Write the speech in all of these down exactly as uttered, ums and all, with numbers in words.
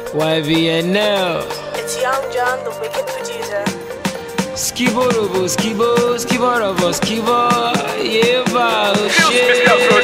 Y V N L. It's Young John, the wicked producer. Skibo robo, skibo, skibo robo, skibo. Yeah, wow, shit.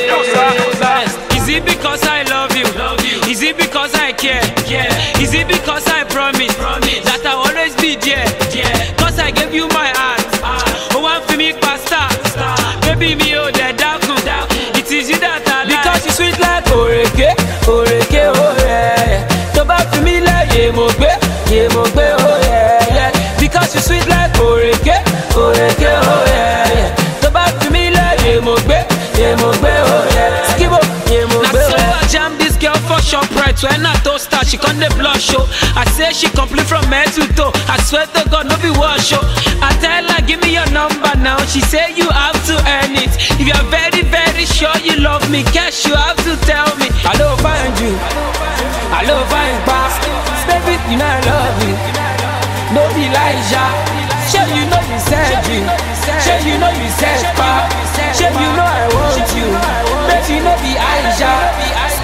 Is it because I love you? Love you? Is it because I care? Yeah. Is it because I promise, promise that I'll always be there? Yeah. Cause I gave you my heart. Ah. Oh, one for me, pasta. Baby, me, oh, that dark. It is you that I like. Because you sweet like Oreke, Oreke, oh yeah. Toba for me like ye mogbe, ye mogbe, oh yeah, yeah. Because you sweet like Oreke, Oreke, oh yeah, yeah. Toba for me like ye mogbe, ye mogbe, oh yeah. Skibo, ye mogbe, oh yeah. Now so I jam this girl for ShopRite. When I toast her, she come the blush show. I say she complete from head to toe. I swear to God, no be wash show. I tell her, give me your number now. She say you have to earn it. If you're very, very sure you love me, cash, you have to tell me. I love find you, I love find past. Baby, you know I love you. No be Elijah. Sure you know you said you. Sure you know you said pop. Sure you know I want you. Baby, you know be Aisha.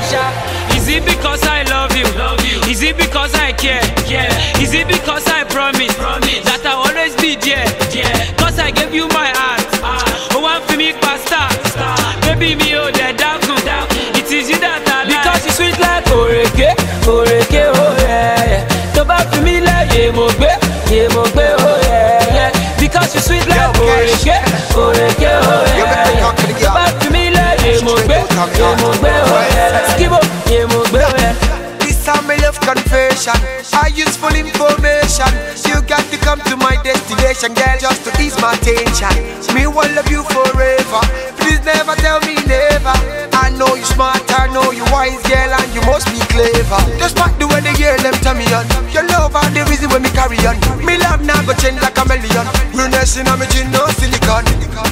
Is it because I love you? Is it because I care? Is it because I promise that I'll always be there? Cause I gave you my heart. Oh, one for me, pasta. Baby, me, oh, that dark. It is you that I like. Because you sweet like Oreke, Oreke, oh yeah. Toba for me like ye mogbe, ye mogbe, oh yeah, yeah. Because you sweet like Oreke, Oreke, oh yeah. Toba for me like ye mogbe, ye mogbe, oh yeah. Skibo, ye mogbe, oh yeah. This time my love confession, I useful information. You got to come to my destination, girl, just to ease my tension. Me will love you forever. Please never tell me never. I know you smart, I know you wise, girl, and you must be clever. Just back the way the girl them tell me on. Your love are the reason when me carry on. Me love now go change like a million. Realness in a me gin, no silicon.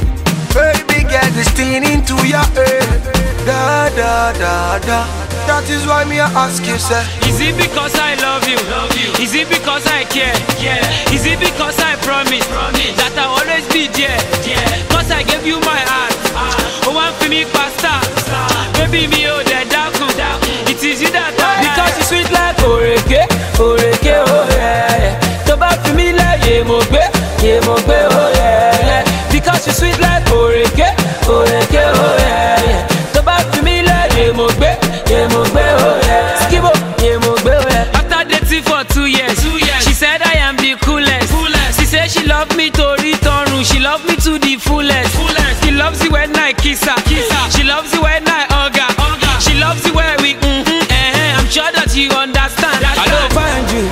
Baby girl, this thing into your head. Da da da da. That is why me I ask you, sir. Is it because I love you? Love you. Is it because I care? Yeah. Is it because I promise, promise that I'll always be there? Yeah. Cause I gave you my heart. Ah. Oh, one for me, pasta. Baby, me, oh, that dark. It is you that I like. Because you sweet like Oreke, Oreke, oh yeah, yeah. Toba for me like ye mogbe, ye mogbe, oh yeah, yeah. Because you sweet like Oreke, Oreke, oh yeah, yeah. Toba for me like ye mogbe, ye mogbe, oh yeah. Skibo, ye mogbe, oh yeah. After dating for two years, two years, she said I am the coolest. coolest. She said she loved me to return room. She loved me to the fullest. fullest. She loves it when I kiss her. Kiss her. She loves it when I hug her. hug her. She loves it when we mm-hmm, eh, I'm sure that you understand. That's I love find you,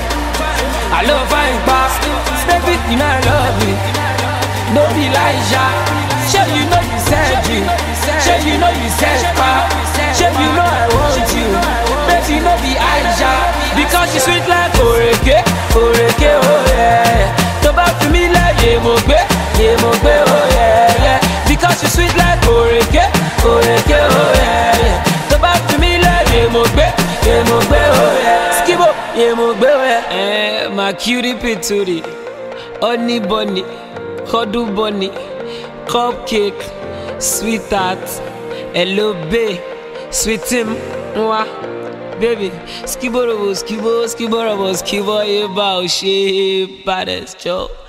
I love find past. Baby, you know I love you. No be Elijah. Sure you know you said you. Sure you know you said pop. Sure you know I want you. Baby, you know be Aisha. Because you sweet like Oreke, Oreke, oh yeah. Toba for me like ye mogbe, ye mogbe, oh yeah, yeah. Because you sweet like Oreke, Oreke, oh yeah, yeah. Toba for me like ye mogbe, ye mogbe, oh yeah. Skibo, ye mogbe, oh yeah. Eh, my cutie patootie, honey bunny, cuddle bunny, cupcake, sweetheart, hello babe, sweet him, mwah. Baby, skibo robo, skibo, skibo robo, skibo, eba, o she, baddest, Joe.